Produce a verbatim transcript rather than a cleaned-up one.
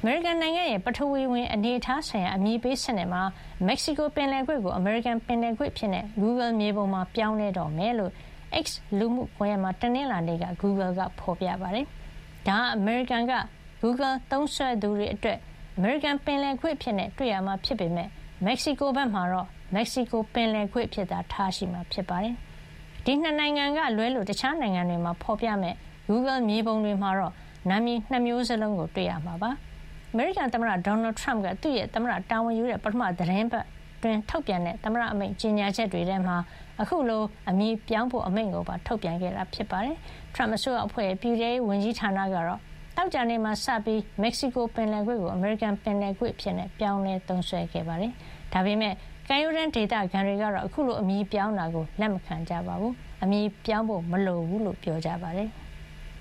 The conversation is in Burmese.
မေရိကန်နိုင်ငံရဲ့ပထဝီဝင်အနေအထားဆိုင်ရာအမည်ပေးစနစ်မှာမက္ကဆီကိုပင်လယ်ကွေ့ကိုအမေရိကန်ပင်လယ်ကွေ့ဖြစ်တဲ့ Google မြေပုံမှာပြောင်းလဲတော့မယ်လို့ X လူမှုကွန်ရက်မှာတနင်္လာနေ့က Google ကဖော်ပြပါတယ်။ဒါကအမေရိကန်က Google သုံးစွဲသူတွေအတွက်အမေရိကန်ပင်လယ်ကွေ့ဖြစ်နေတွေ့ရမှာဖြစ်ပေမဲ့မက္ကဆီကိုဘက်မှာတော့မက္ကဆီကိုပင်လယ်ကွေ့ဖြစ်တာထားရှိမှာဖြစ်ပါတယ်။ဒီနှစ်နိုင်ငံကလွဲလို့တခြားနိုင်ငံတွေမှာဖော်ပြမဲ့ Google မြေပုံတွေမှာတော့နာမည်နှစ်မျိုးစလုံးကိုတွေ့ရမှာပါ။အမေရိကန်သမ္မတဒေါ်နယ်ထရမ့်ကသူ့ရဲ့သမ္မတတာဝန်ယူတဲ့ပထမသတင်းပတ်တွင်ထုတ်ပြန်တဲ့သမ္မတအမိန့်ကြေညာချက်တွေထဲမှာအခုလိုအမည်ပြောင်းဖို့အမိန့်ကိုပါထုတ်ပြန်ခဲ့တာဖြစ်ပါတယ်။ထရမ့်အစိုးရအဖွဲ့ရဲ့ပြည်ထောင်စုဝန်ကြီးဌာနကတော့တောက်ကြနေမှာစပြီးမက္ကဆီကိုပင်လယ်ကွေ့ကိုအမေရိကန်ပင်လယ်ကွေ့ဖြစ်နေပြောင်းလဲသုံးစွဲခဲ့ပါတယ်။ဒါပေမဲ့ကမ်းရိုးတန်းဒေသခံတွေကတော့အခုလိုအမည်ပြောင်းတာကိုလက်မခံကြပါဘူး။အမည်ပြောင်းဖို့မလိုဘူးလို့ပြောကြပါတယ်။